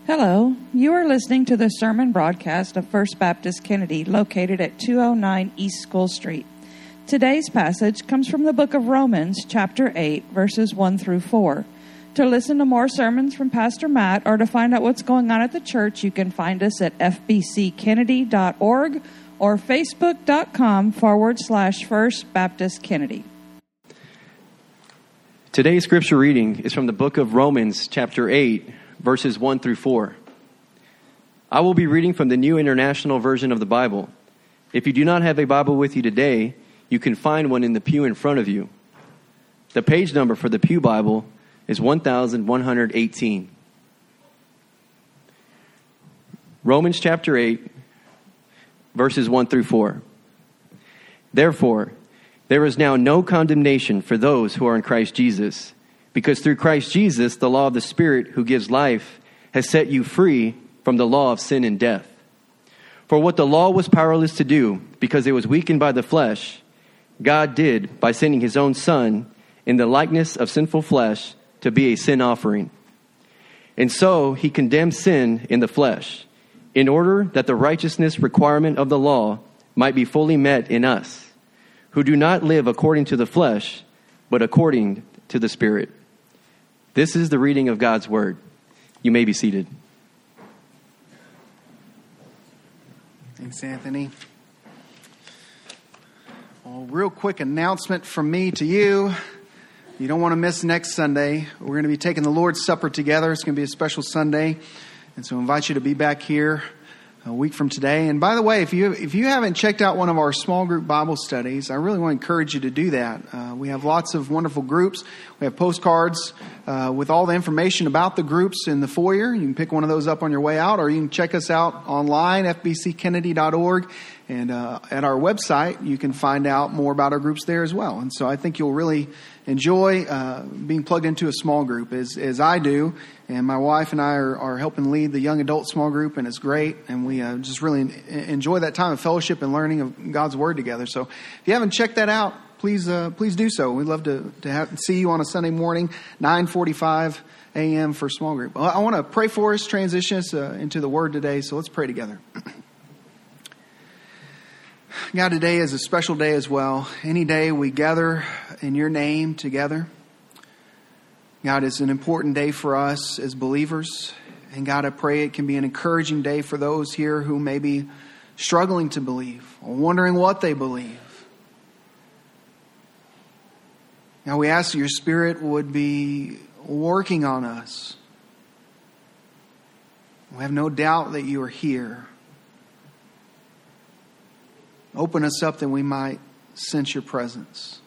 Hello, you are listening to the sermon broadcast of First Baptist Kennedy, located at 209 East School Street. Today's passage comes from the book of Romans, chapter 8, verses 1 through 4. To listen to more sermons from Pastor Matt or to find out what's going on at the church, you can find us at fbckennedy.org or facebook.com/First Baptist Kennedy. Today's scripture reading is from the book of Romans, chapter 8, verses 1 through 4. I will be reading from the New International Version of the Bible. If you do not have a Bible with you today, you can find one in the pew in front of you. The page number for the Pew Bible is 1118. Romans chapter 8, verses 1 through 4. Therefore, there is now no condemnation for those who are in Christ Jesus, because through Christ Jesus, the law of the Spirit who gives life has set you free from the law of sin and death. For what the law was powerless to do, because it was weakened by the flesh, God did by sending his own Son in the likeness of sinful flesh to be a sin offering. And so he condemned sin in the flesh, in order that the righteousness requirement of the law might be fully met in us, who do not live according to the flesh, but according to the Spirit. This is the reading of God's word. You may be seated. Thanks, Anthony. Well, real quick announcement from me to you. You don't want to miss next Sunday. We're going to be taking the Lord's Supper together. It's going to be a special Sunday. And so I invite you to be back here a week from today. And by the way, if you haven't checked out one of our small group Bible studies, I really want to encourage you to do that. We have lots of wonderful groups. We have postcards with all the information about the groups in the foyer. You can pick one of those up on your way out, or you can check us out online, fbckennedy.org. And at our website, you can find out more about our groups there as well. And so I think you'll really enjoy being plugged into a small group, as I do. And my wife and I are helping lead the young adult small group, and it's great. And we just really enjoy that time of fellowship and learning of God's Word together. So if you haven't checked that out, please do so. We'd love to see you on a Sunday morning, 9:45 a.m. for small group. I want to pray for us, transition us into the Word today. So let's pray together. God, today is a special day as well. Any day we gather in your name together. God, it's an important day for us as believers. And God, I pray it can be an encouraging day for those here who may be struggling to believe or wondering what they believe. Now we ask that your Spirit would be working on us. We have no doubt that you are here. Open us up that we might sense your presence.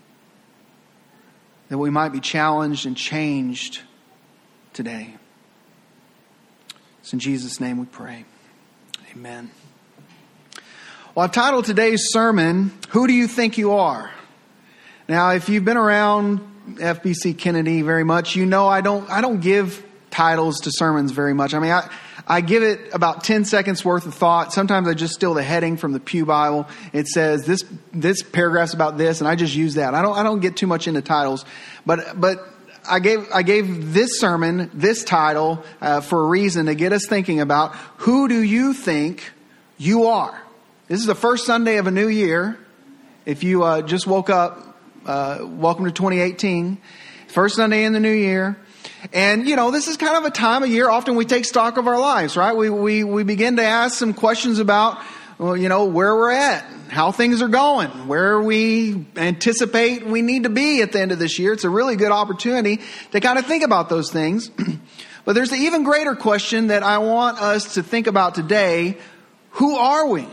That we might be challenged and changed today. It's in Jesus' name we pray. Amen. Well, I've titled today's sermon, Who Do You Think You Are? Now, if you've been around FBC Kennedy very much, you know I don't give titles to sermons very much. I mean, I give it about 10 seconds worth of thought. Sometimes I just steal the heading from the Pew Bible. It says this paragraph's about this, and I just use that. I don't get too much into titles, but I gave this sermon this title for a reason, to get us thinking about who do you think you are. This is the first Sunday of a new year. If you just woke up, welcome to 2018. First Sunday in the new year. And, this is kind of a time of year. Often we take stock of our lives, right? We begin to ask some questions about, where we're at, how things are going, where we anticipate we need to be at the end of this year. It's a really good opportunity to kind of think about those things. But there's an even greater question that I want us to think about today. Who are we?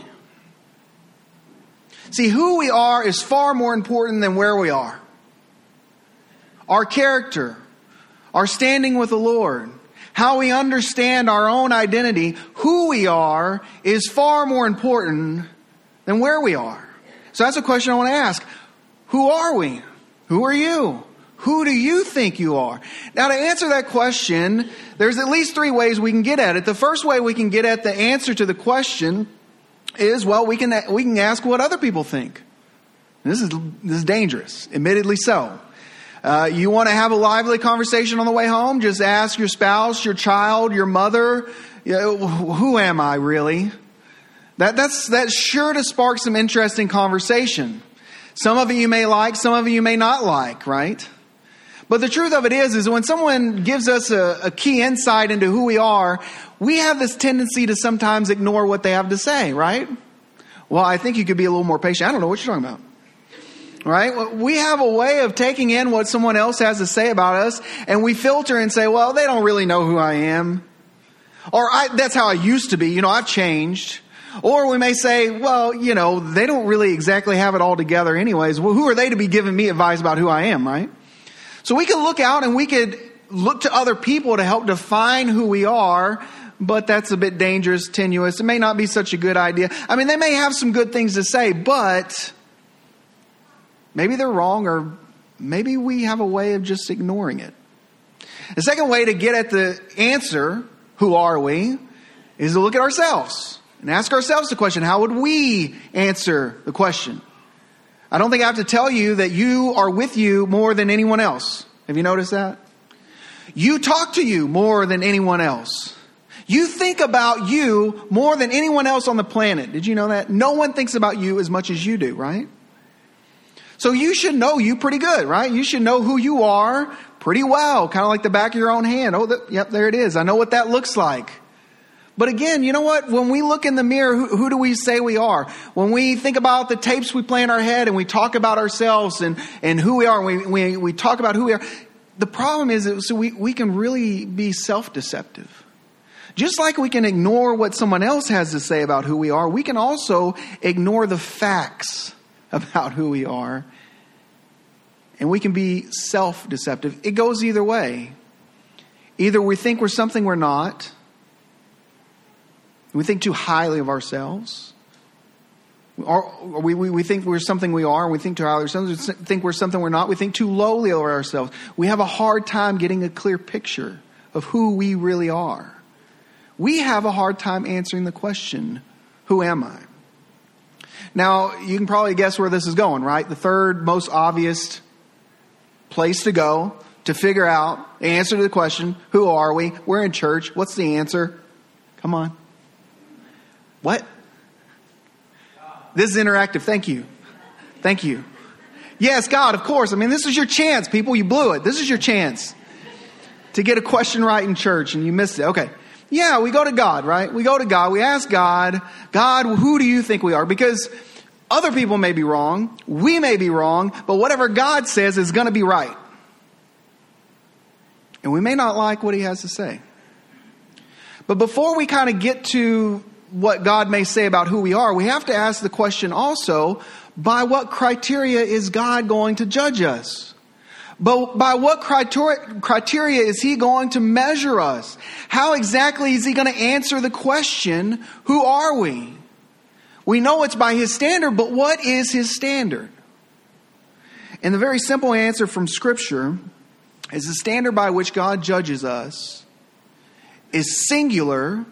See, who we are is far more important than where we are. Our character, our standing with the Lord, how we understand our own identity, who we are is far more important than where we are. So that's a question I want to ask. Who are we? Who are you? Who do you think you are? Now, to answer that question, there's at least three ways we can get at it. The first way we can get at the answer to the question is, well, we can ask what other people think. This is dangerous, admittedly so. You want to have a lively conversation on the way home? Just ask your spouse, your child, your mother, who am I really? That's sure to spark some interesting conversation. Some of it you may like, some of it you may not like, right? But the truth of it is when someone gives us a key insight into who we are, we have this tendency to sometimes ignore what they have to say, right? Well, I think you could be a little more patient. I don't know what you're talking about. Right? We have a way of taking in what someone else has to say about us, and we filter and say, well, they don't really know who I am. Or that's how I used to be. I've changed. Or we may say, well, they don't really exactly have it all together anyways. Well, who are they to be giving me advice about who I am, right? So we could look out and we could look to other people to help define who we are, but that's a bit dangerous, tenuous. It may not be such a good idea. I mean, they may have some good things to say, but maybe they're wrong, or maybe we have a way of just ignoring it. The second way to get at the answer, who are we, is to look at ourselves and ask ourselves the question, how would we answer the question? I don't think I have to tell you that you are with you more than anyone else. Have you noticed that? You talk to you more than anyone else. You think about you more than anyone else on the planet. Did you know that? No one thinks about you as much as you do, right? So you should know you pretty good, right? You should know who you are pretty well, kind of like the back of your own hand. Yep, there it is. I know what that looks like. But again, you know what? When we look in the mirror, who do we say we are? When we think about the tapes we play in our head and we talk about ourselves and who we are, and we talk about who we are, the problem is that we can really be self-deceptive. Just like we can ignore what someone else has to say about who we are, we can also ignore the facts about who we are. And we can be self-deceptive. It goes either way. Either we think we're something we're not. We think too highly of ourselves. Or we think we're something we are, and we think too highly of ourselves. We think we're something we're not. We think too lowly of ourselves. We have a hard time getting a clear picture of who we really are. We have a hard time answering the question, who am I? Now, you can probably guess where this is going, right? The third most obvious place to go to figure out the answer to the question, who are we? We're in church. What's the answer? Come on. What? This is interactive. Thank you. Thank you. Yes, God, of course. I mean, this is your chance, people. You blew it. This is your chance to get a question right in church, and you missed it. Okay. Yeah, we go to God, right? We go to God. We ask God, who do you think we are? Because other people may be wrong. We may be wrong. But whatever God says is going to be right. And we may not like what he has to say. But before we kind of get to what God may say about who we are, we have to ask the question also, by what criteria is God going to judge us? But by what criteria is he going to measure us? How exactly is he going to answer the question, who are we? We know it's by his standard, but what is his standard? And the very simple answer from Scripture is the standard by which God judges us is singular,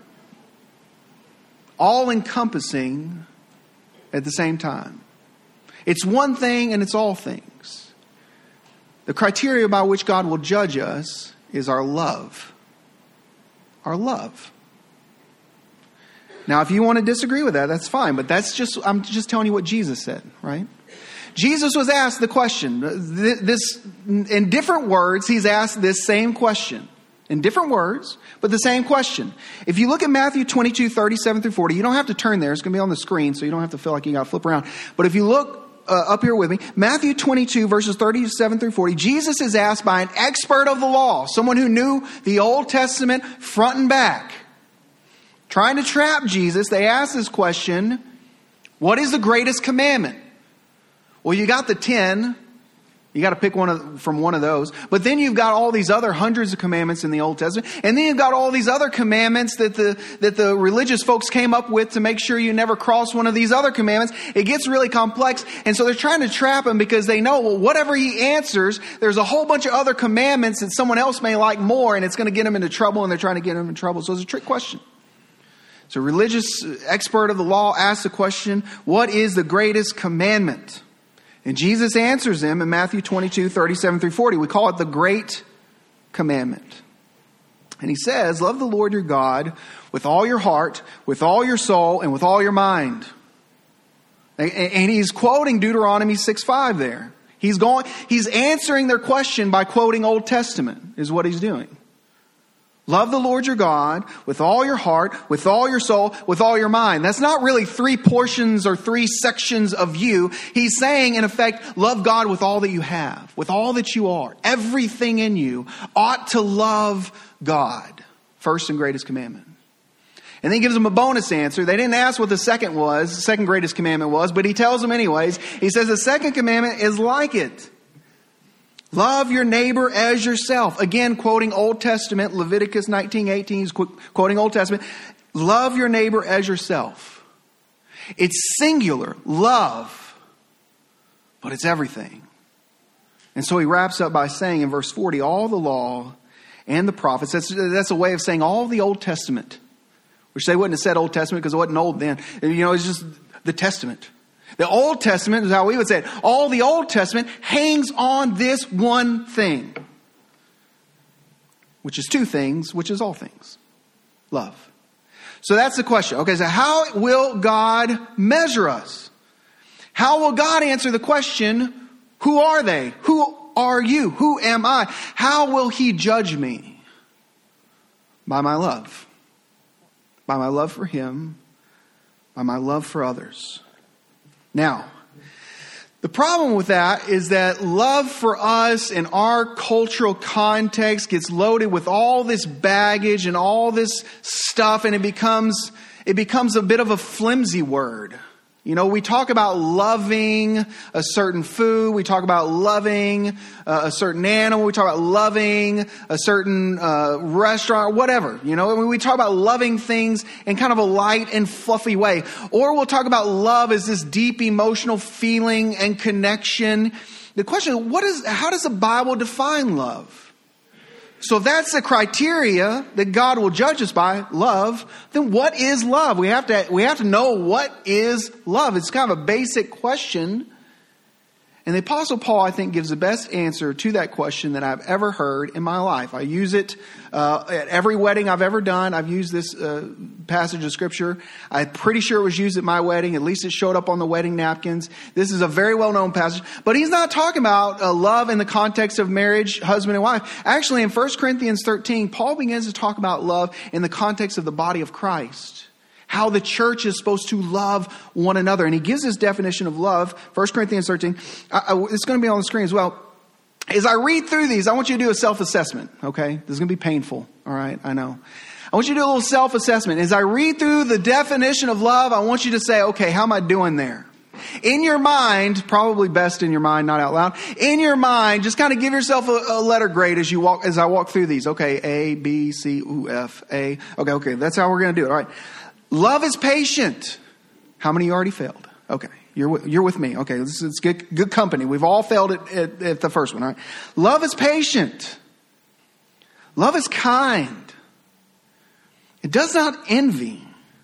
all-encompassing at the same time. It's one thing and it's all things. The criteria by which God will judge us is our love. Our love. Now, if you want to disagree with that, that's fine. But I'm just telling you what Jesus said, right? Jesus was asked the question. In different words, he's asked this same question. In different words, but the same question. If you look at Matthew 22, 37 through 40, you don't have to turn there. It's going to be on the screen, so you don't have to feel like you got to flip around. But if you look up here with me, Matthew 22, verses 37 through 40, Jesus is asked by an expert of the law, someone who knew the Old Testament front and back. Trying to trap Jesus, they ask this question, what is the greatest commandment? Well, you got the 10. You got to pick from one of those. But then you've got all these other hundreds of commandments in the Old Testament. And then you've got all these other commandments that the religious folks came up with to make sure you never cross one of these other commandments. It gets really complex. And so they're trying to trap him because they know, well, whatever he answers, there's a whole bunch of other commandments that someone else may like more, and it's going to get him into trouble, and they're trying to get him in trouble. So it's a trick question. So a religious expert of the law asks the question, what is the greatest commandment? And Jesus answers them in Matthew 22, 37 through 40. We call it the Great Commandment. And he says, love the Lord your God with all your heart, with all your soul, and with all your mind. And he's quoting Deuteronomy 6:5 there. He's answering their question by quoting Old Testament, is what he's doing. Love the Lord your God with all your heart, with all your soul, with all your mind. That's not really three portions or three sections of you. He's saying, in effect, love God with all that you have, with all that you are. Everything in you ought to love God. First and greatest commandment. And then he gives them a bonus answer. They didn't ask what the second greatest commandment was, but he tells them anyways. He says the second commandment is like it. Love your neighbor as yourself. Again, quoting Old Testament, Leviticus 19:18, he's quoting Old Testament. Love your neighbor as yourself. It's singular, love, but it's everything. And so he wraps up by saying in verse 40, all the law and the prophets, that's a way of saying all the Old Testament, which they wouldn't have said Old Testament because it wasn't old then. It's just the Testament. The Old Testament is how we would say it. All the Old Testament hangs on this one thing, which is two things, which is all things. Love. So that's the question. Okay, so how will God measure us? How will God answer the question, who are they? Who are you? Who am I? How will he judge me? By my love. By my love for him. By my love for others. Now, the problem with that is that love for us in our cultural context gets loaded with all this baggage and all this stuff, and it becomes a bit of a flimsy word. We talk about loving a certain food. We talk about loving a certain animal. We talk about loving a certain restaurant or whatever. We talk about loving things in kind of a light and fluffy way. Or we'll talk about love as this deep emotional feeling and connection. The question is, how does the Bible define love? So if that's the criteria that God will judge us by, love, then what is love? We have to know what is love. It's kind of a basic question. And the Apostle Paul, I think, gives the best answer to that question that I've ever heard in my life. I use it at every wedding I've ever done. I've used this passage of Scripture. I'm pretty sure it was used at my wedding. At least it showed up on the wedding napkins. This is a very well-known passage. But he's not talking about love in the context of marriage, husband and wife. Actually, in 1 Corinthians 13, Paul begins to talk about love in the context of the body of Christ. How the church is supposed to love one another. And he gives this definition of love, 1 Corinthians 13. It's going to be on the screen as well. As I read through these, I want you to do a self-assessment, okay? This is going to be painful, all right? I know. I want you to do a little self-assessment. As I read through the definition of love, I want you to say, okay, how am I doing there? In your mind, probably best in your mind, not out loud. In your mind, just kind of give yourself a letter grade as I walk through these. Okay, A, B, C, U, F, A. Okay, that's how we're going to do it, all right? Love is patient. How many of you already failed? Okay, you're with me. Okay, this is good company. We've all failed at the first one. All right. Love is patient. Love is kind. It does not envy.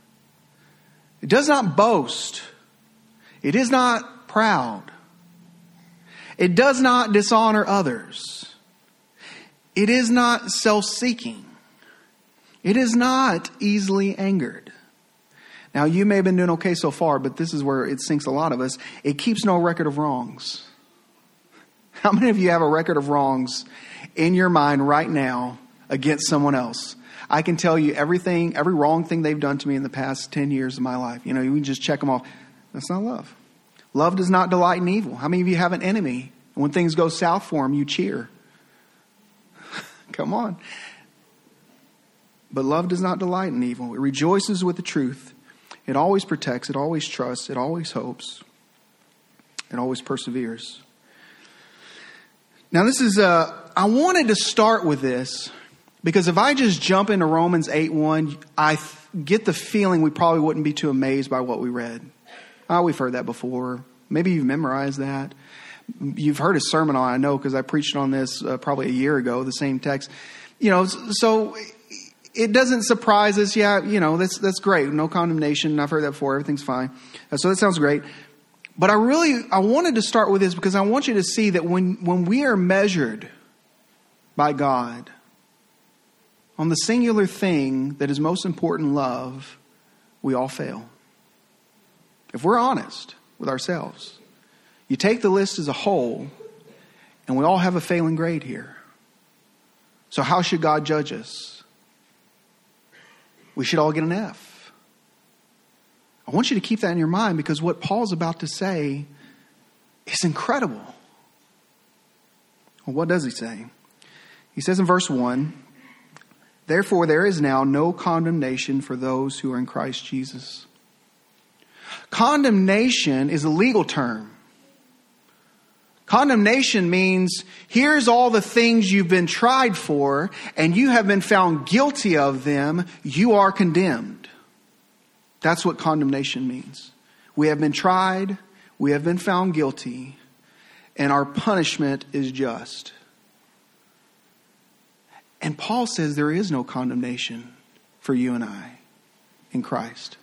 It does not boast. It is not proud. It does not dishonor others. It is not self-seeking. It is not easily angered. Now, you may have been doing okay so far, but this is where it sinks a lot of us. It keeps no record of wrongs. How many of you have a record of wrongs in your mind right now against someone else? I can tell you every wrong thing they've done to me in the past 10 years of my life. You can just check them off. That's not love. Love does not delight in evil. How many of you have an enemy? And when things go south for them, you cheer. Come on. But love does not delight in evil. It rejoices with the truth. It always protects. It always trusts. It always hopes. It always perseveres. Now I wanted to start with this because if I just jump into Romans 8:1, I get the feeling we probably wouldn't be too amazed by what we read. We've heard that before. Maybe you've memorized that. You've heard a sermon on it, I know, because I preached on this probably a year ago, the same text. So it doesn't surprise us. Yeah, that's great. No condemnation. I've heard that before. Everything's fine. So that sounds great. But I wanted to start with this because I want you to see that when we are measured by God on the singular thing that is most important, love, we all fail. If we're honest with ourselves, you take the list as a whole, and we all have a failing grade here. So how should God judge us? We should all get an F. I want you to keep that in your mind because what Paul's about to say is incredible. Well, what does he say? He says in verse 1, therefore there is now no condemnation for those who are in Christ Jesus. Condemnation is a legal term. Condemnation means here's all the things you've been tried for and you have been found guilty of them. You are condemned. That's what condemnation means. We have been tried, we have been found guilty, and our punishment is just. And Paul says there is no condemnation for you and I in Christ.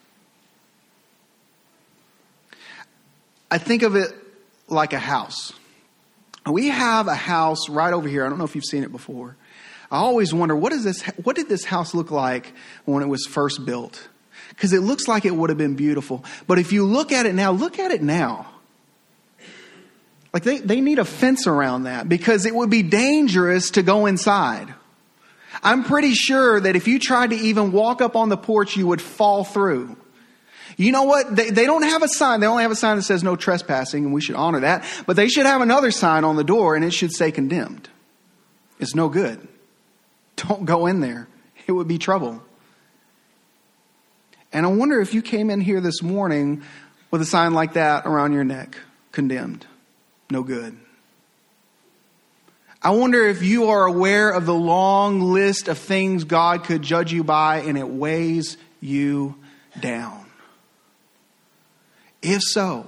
I think of it like a house. We have a house right over here. I don't know if you've seen it before. I always wonder, what did this house look like when it was first built? Because it looks like it would have been beautiful. But if you look at it now. Like they need a fence around that because it would be dangerous to go inside. I'm pretty sure that if you tried to even walk up on the porch, you would fall through. You know what? They don't have a sign. They only have a sign that says no trespassing, and we should honor that. But they should have another sign on the door, and it should say condemned. It's no good. Don't go in there. It would be trouble. And I wonder if you came in here this morning with a sign like that around your neck. Condemned. No good. I wonder if you are aware of the long list of things God could judge you by, and it weighs you down. If so,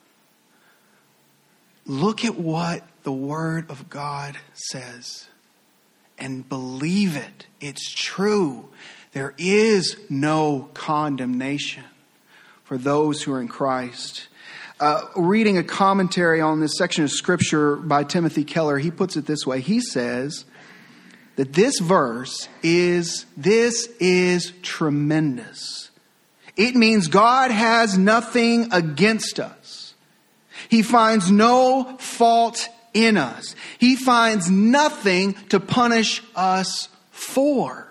look at what the Word of God says and believe it. It's true. There is no condemnation for those who are in Christ. Reading a commentary on this section of Scripture by Timothy Keller, he puts it this way. He says that this verse is tremendous. It means God has nothing against us. He finds no fault in us. He finds nothing to punish us for.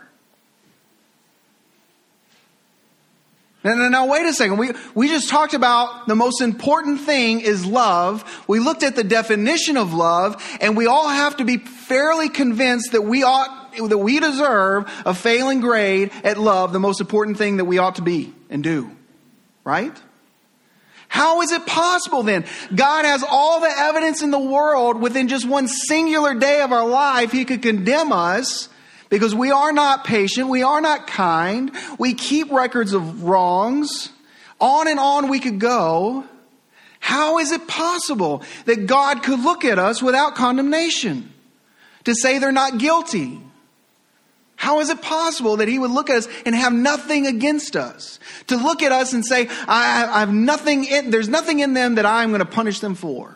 Now wait a second. We just talked about the most important thing is love. We looked at the definition of love, and we all have to be fairly convinced that we deserve a failing grade at love, the most important thing that we ought to be and do. Right? How is it possible then? God has all the evidence in the world within just one singular day of our life. He could condemn us because we are not patient. We are not kind. We keep records of wrongs. On and on we could go. How is it possible that God could look at us without condemnation? To say they're not guilty? How is it possible that He would look at us and have nothing against us? To look at us and say, I have nothing there's nothing in them that I'm going to punish them for.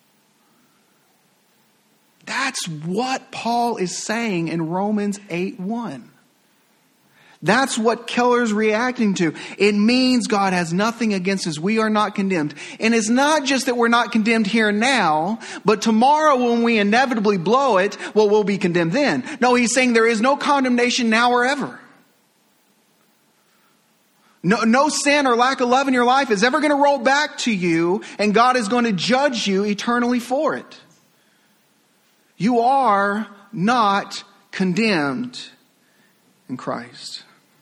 That's what Paul is saying in Romans 8:1. That's what Keller's reacting to. It means God has nothing against us. We are not condemned. And it's not just that we're not condemned here and now, but tomorrow when we inevitably blow it, well, we'll be condemned then. No, he's saying there is no condemnation now or ever. No sin or lack of love in your life is ever going to roll back to you, and God is going to judge you eternally for it. You are not condemned in Christ.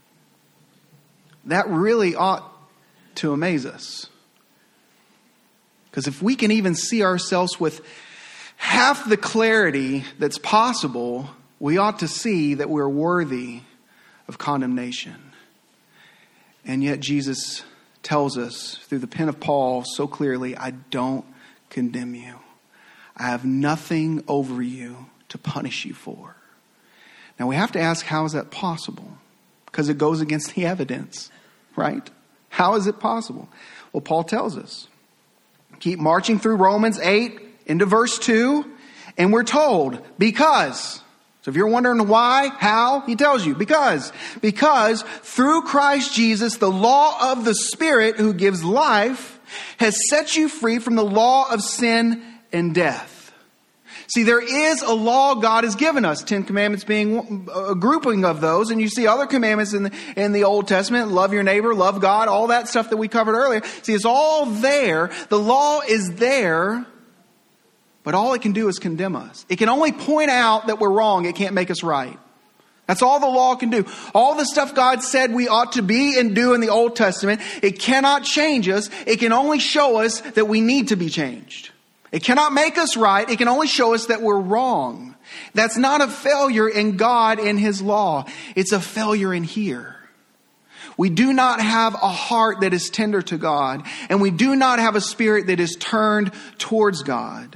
That really ought to amaze us. Because if we can even see ourselves with half the clarity that's possible, we ought to see that we're worthy of condemnation. And yet Jesus tells us through the pen of Paul so clearly, I don't condemn you. I have nothing over you to punish you for. Now we have to ask, how is that possible? Because it goes against the evidence, right? How is it possible? Well, Paul tells us. keep marching through Romans 8 into verse 2, and we're told, because. So if you're wondering why, how, he tells you, because. Because through Christ Jesus, the law of the Spirit who gives life has set you free from the law of sin and death. See, there is a law God has given us, 10 Commandments being a grouping of those. And you see other commandments in the Old Testament, love your neighbor, love God, all that stuff that we covered earlier. See, it's all there. The law is there, but all it can do is condemn us. It can only point out that we're wrong. It can't make us right. That's all the law can do. All the stuff God said we ought to be and do in the Old Testament, it cannot change us. It can only show us that we need to be changed. It cannot make us right. It can only show us that we're wrong. That's not a failure in God and His law. It's a failure in here. We do not have a heart that is tender to God, and we do not have a spirit that is turned towards God.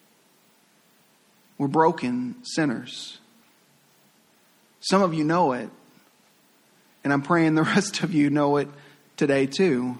We're broken sinners. Some of you know it, and I'm praying the rest of you know it today too.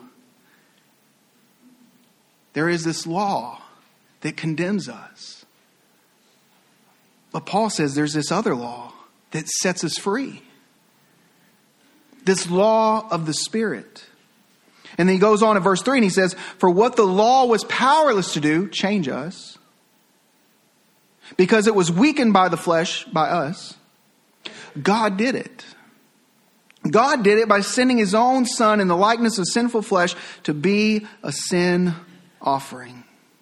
There is this law that condemns us. But Paul says there's this other law that sets us free. This law of the Spirit. And then he goes on in verse 3 and he says, for what the law was powerless to do, change us. Because it was weakened by the flesh, by us, God did it. God did it by sending His own Son in the likeness of sinful flesh to be a sin offering.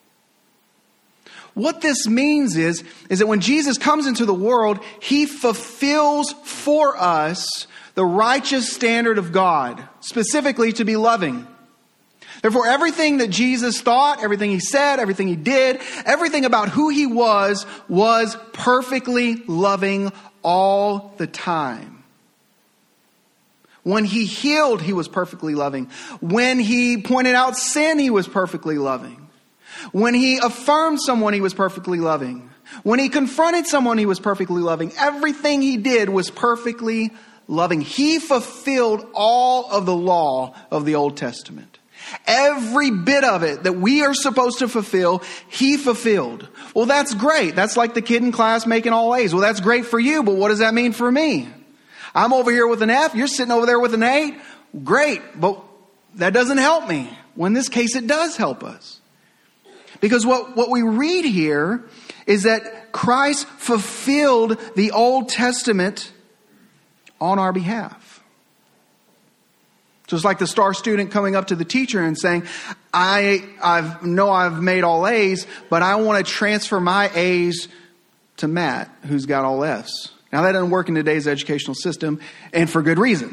What this means is that when Jesus comes into the world, He fulfills for us the righteous standard of God, specifically to be loving. Therefore, everything that Jesus thought, everything He said, everything He did, everything about who He was perfectly loving all the time. When He healed, He was perfectly loving. When He pointed out sin, He was perfectly loving. When He affirmed someone, He was perfectly loving. When He confronted someone, He was perfectly loving. Everything He did was perfectly loving. He fulfilled all of the law of the Old Testament. Every bit of it that we are supposed to fulfill, He fulfilled. Well, that's great. That's like the kid in class making all A's. Well, that's great for you, but what does that mean for me? I'm over here with an F. You're sitting over there with an A. Great, but that doesn't help me. Well, in this case, it does help us. Because what we read here is that Christ fulfilled the Old Testament on our behalf. So it's like the star student coming up to the teacher and saying, I've made all A's, but I want to transfer my A's to Matt, who's got all F's. Now that doesn't work in today's educational system, and for good reason.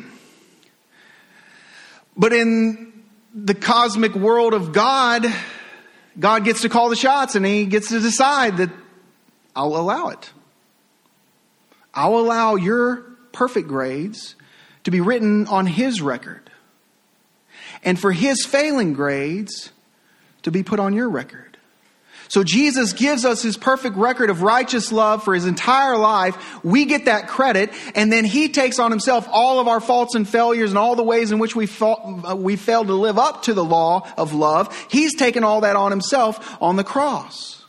But in the cosmic world of God gets to call the shots, and He gets to decide that I'll allow it. I'll allow your perfect grades to be written on His record. And for His failing grades to be put on your record. So Jesus gives us His perfect record of righteous love for His entire life. We get that credit, and then He takes on Himself all of our faults and failures and all the ways in which we failed to live up to the law of love. He's taken all that on Himself on the cross.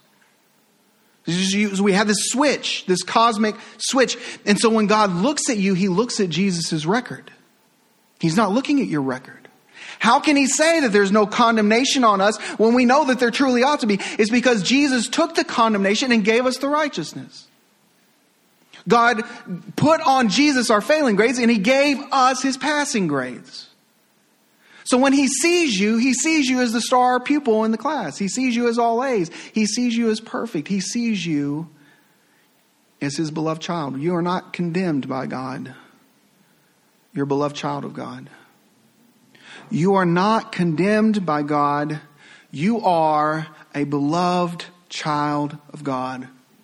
We have this switch, this cosmic switch. And so when God looks at you, He looks at Jesus' record. He's not looking at your record. How can He say that there's no condemnation on us when we know that there truly ought to be? It's because Jesus took the condemnation and gave us the righteousness. God put on Jesus our failing grades, and He gave us His passing grades. So when He sees you as the star pupil in the class. He sees you as all A's. He sees you as perfect. He sees you as His beloved child. You are not condemned by God. You're a beloved child of God. You are not condemned by God. You are a beloved child of God.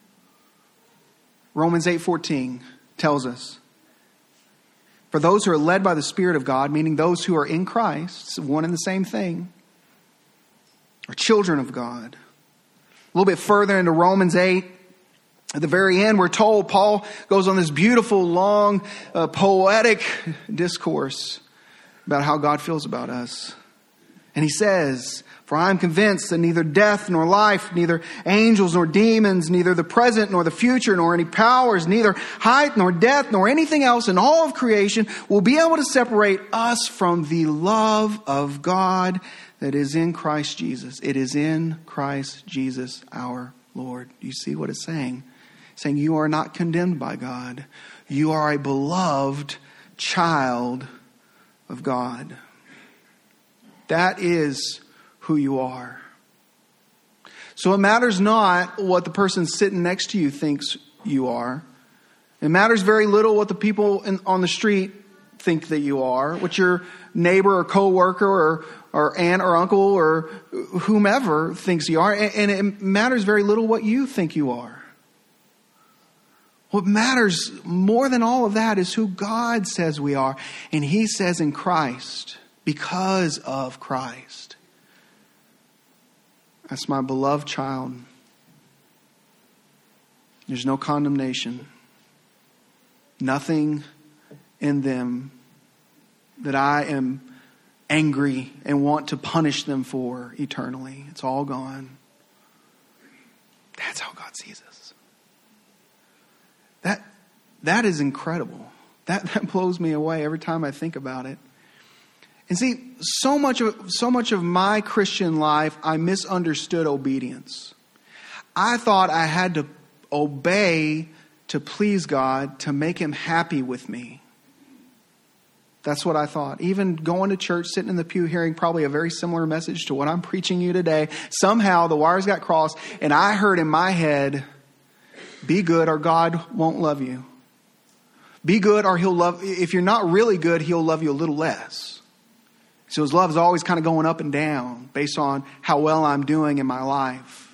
Romans 8:14 tells us, for those who are led by the Spirit of God, meaning those who are in Christ, it's one and the same thing, are children of God. A little bit further into Romans 8, at the very end, we're told, Paul goes on this beautiful, long, poetic discourse about how God feels about us. And he says, for I am convinced that neither death nor life, neither angels nor demons, neither the present nor the future, nor any powers, neither height nor depth, nor anything else in all of creation will be able to separate us from the love of God that is in Christ Jesus. It is in Christ Jesus our Lord. Do you see what it's saying? It's saying you are not condemned by God. You are a beloved child of God. That is who you are. So it matters not what the person sitting next to you thinks you are. It matters very little what the people on the street think that you are, what your neighbor or coworker or aunt or uncle or whomever thinks you are. And it matters very little what you think you are. What matters more than all of that is who God says we are. And He says in Christ, because of Christ, that's my beloved child. There's no condemnation. Nothing in them that I am angry and want to punish them for eternally. It's all gone. That's how God sees us. That is incredible. That blows me away every time I think about it. And see, so much of my Christian life, I misunderstood obedience. I thought I had to obey to please God, to make Him happy with me. That's what I thought. Even going to church, sitting in the pew, hearing probably a very similar message to what I'm preaching you today, somehow the wires got crossed, and I heard in my head, be good or God won't love you. Be good or He'll love, if you're not really good, He'll love you a little less. So His love is always kind of going up and down based on how well I'm doing in my life.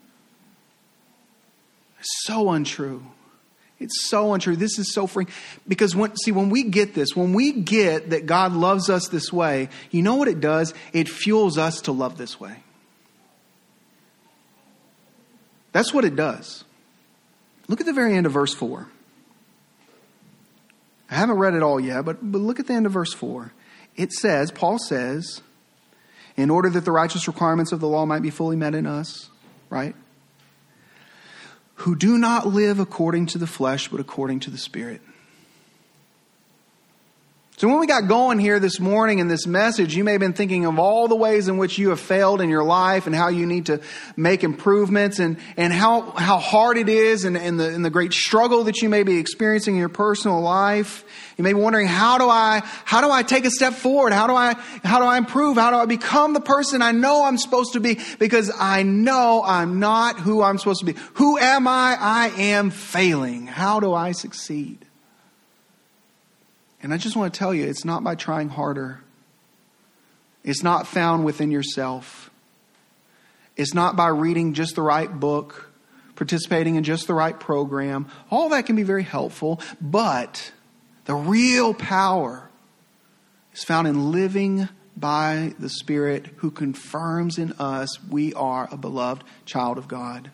It's so untrue. It's so untrue. This is so freeing. Because when we get this, when we get that God loves us this way, you know what it does? It fuels us to love this way. That's what it does. Look at the very end of verse 4. I haven't read it all yet, but look at the end of verse 4. It says, Paul says, in order that the righteous requirements of the law might be fully met in us, right? Who do not live according to the flesh, but according to the Spirit. So when we got going here this morning in this message, you may have been thinking of all the ways in which you have failed in your life and how you need to make improvements and how hard it is and the great struggle that you may be experiencing in your personal life. You may be wondering, how do I take a step forward? How do I improve? How do I become the person I know I'm supposed to be? Because I know I'm not who I'm supposed to be. Who am I? I am failing. How do I succeed? And I just want to tell you, it's not by trying harder. It's not found within yourself. It's not by reading just the right book, participating in just the right program. All that can be very helpful, but the real power is found in living by the Spirit who confirms in us we are a beloved child of God.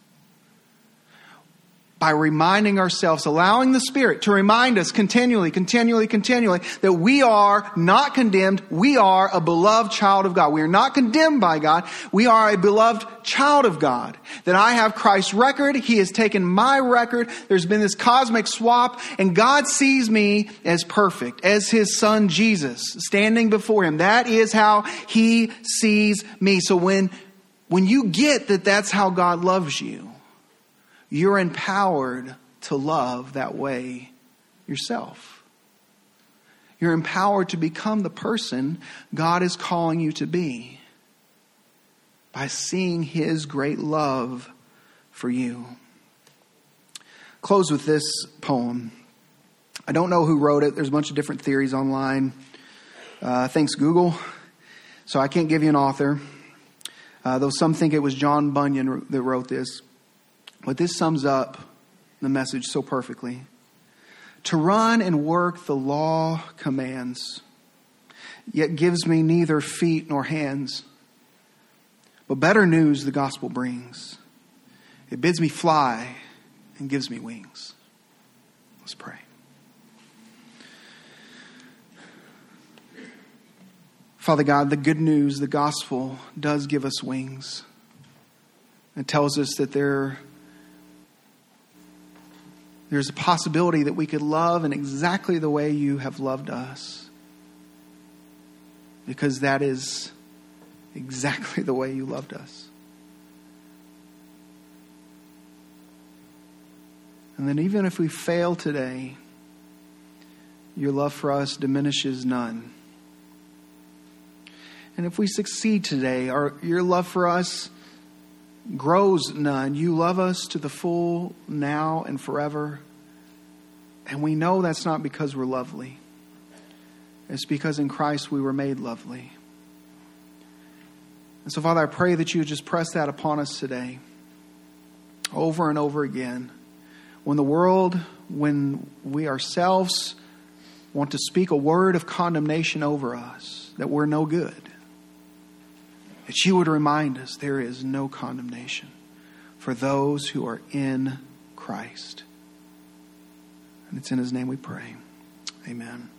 By reminding ourselves, allowing the Spirit to remind us continually that we are not condemned. We are a beloved child of God. We are not condemned by God. We are a beloved child of God. That I have Christ's record. He has taken my record. There's been this cosmic swap, and God sees me as perfect, as His Son Jesus, standing before Him. That is how He sees me. So when you get that that's how God loves you, you're empowered to love that way yourself. You're empowered to become the person God is calling you to be by seeing His great love for you. Close with this poem. I don't know who wrote it. There's a bunch of different theories online. Thanks, Google. So I can't give you an author. Though some think it was John Bunyan that wrote this. But this sums up the message so perfectly. To run and work the law commands, yet gives me neither feet nor hands. But better news the gospel brings. It bids me fly and gives me wings. Let's pray. Father God, the good news, the gospel, does give us wings. It tells us that there's a possibility that we could love in exactly the way you have loved us. Because that is exactly the way you loved us. And then even if we fail today, your love for us diminishes none. And if we succeed today, your love for us grows none. You love us to the full now and forever. And we know that's not because we're lovely. It's because in Christ we were made lovely. And so, Father, I pray that you would just press that upon us today, over and over again. When the world, when we ourselves want to speak a word of condemnation over us, that we're no good, that you would remind us there is no condemnation for those who are in Christ. And it's in his name we pray. Amen.